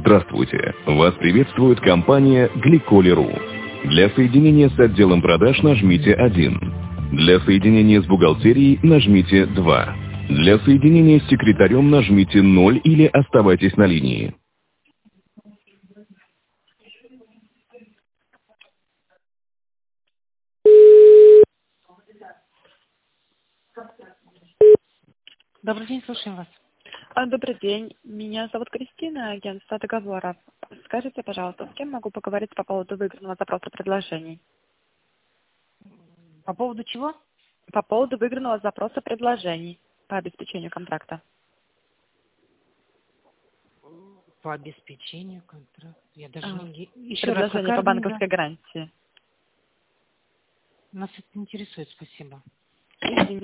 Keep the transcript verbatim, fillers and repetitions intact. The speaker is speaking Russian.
Здравствуйте! Вас приветствует компания Гликоли.ру. Для соединения с отделом продаж нажмите один. Для соединения с бухгалтерией нажмите два. Для соединения с секретарем нажмите ноль или оставайтесь на линии. Добрый день, слушаем вас. А, Добрый день. Меня зовут Кристина, агентство договоров. Скажите, пожалуйста, с кем могу поговорить по поводу выигранного запроса предложений? По поводу чего? По поводу выигранного запроса предложений по обеспечению контракта. По обеспечению контракта. Я даже А, не... Еще раз, Предложение какая по организация? банковской гарантии. Нас это интересует, спасибо. Извините.